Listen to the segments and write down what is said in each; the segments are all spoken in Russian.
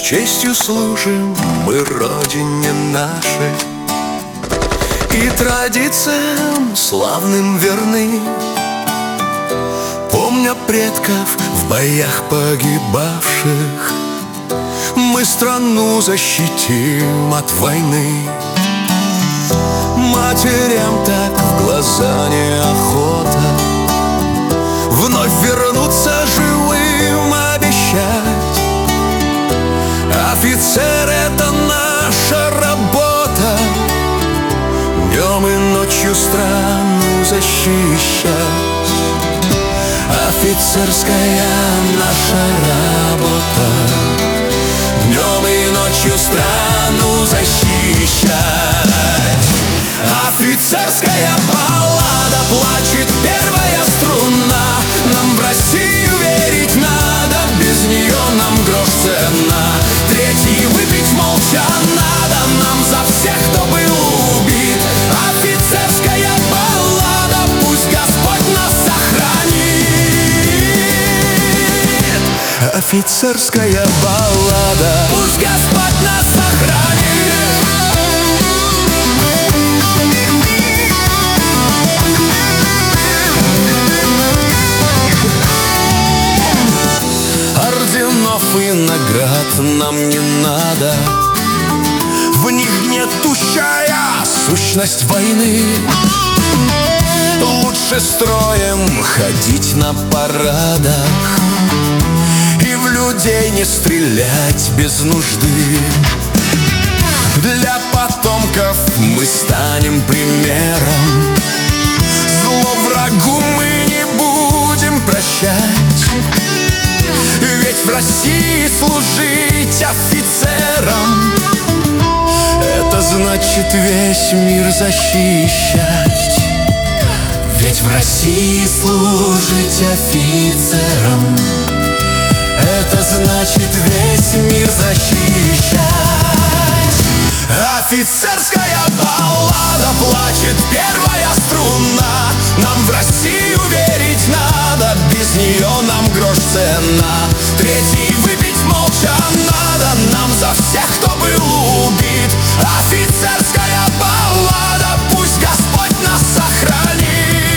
честью служим мы родине нашей и традициям славным верны, помня предков в боях погибавших. Мы страну защитим от войны. Матерям так в глаза неохота вновь вернуться живым обещать. Офицер — это наша работа, днем и ночью страну защищать. Офицерская наша работа, днем и ночью страну защищать. Офицерская баллада, плачет первая струна. Нам в Россию верить надо, без нее нам грош цена. Третий выпить молча надо, нам за всех, кто был убит. Офицерская баллада, пусть Господь нас сохранит. Офицерская баллада, пусть Господь нас сохранит. И наград нам не надо, в них гнетущая сущность войны. Лучше строем ходить на парадах и в людей не стрелять без нужды. Для потомков мы станем примером, зло врагу мы не будем прощать. Ведь в России служить офицером — это значит весь мир защищать. Ведь в России служить офицером — это значит весь мир защищать. Офицерская баллада, плачет первая струна. Нам в Россию верить надо, без нее нам грош цена. Третий выпить молча надо, нам за всех, кто был убит. Офицерская баллада, пусть Господь нас сохранит.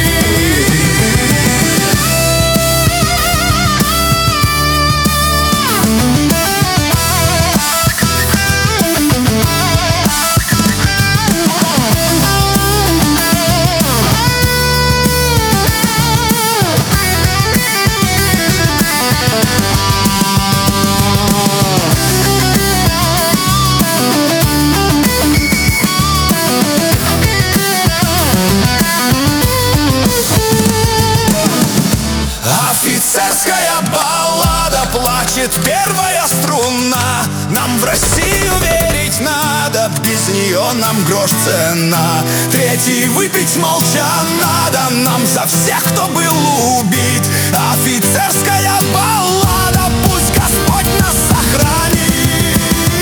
Офицерская баллада, плачет первая струна. Нам в Россию верить надо, без нее нам грош цена. Третий выпить молча надо, нам за всех, кто был убит. Офицерская баллада, пусть Господь нас сохранит.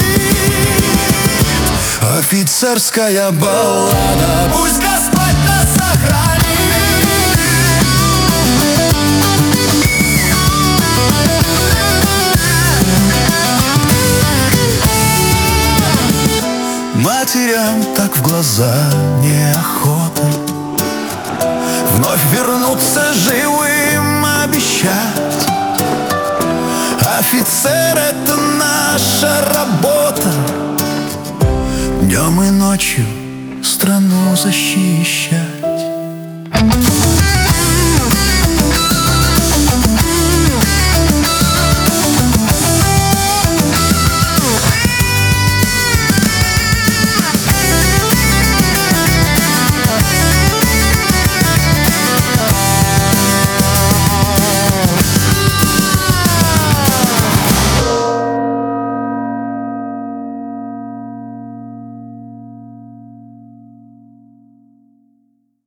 Офицерская баллада, пусть Господь нас сохранит. Матерям так в глаза неохота вновь вернуться живым обещать. Офицер — это наша работа, днем и ночью страну защищать.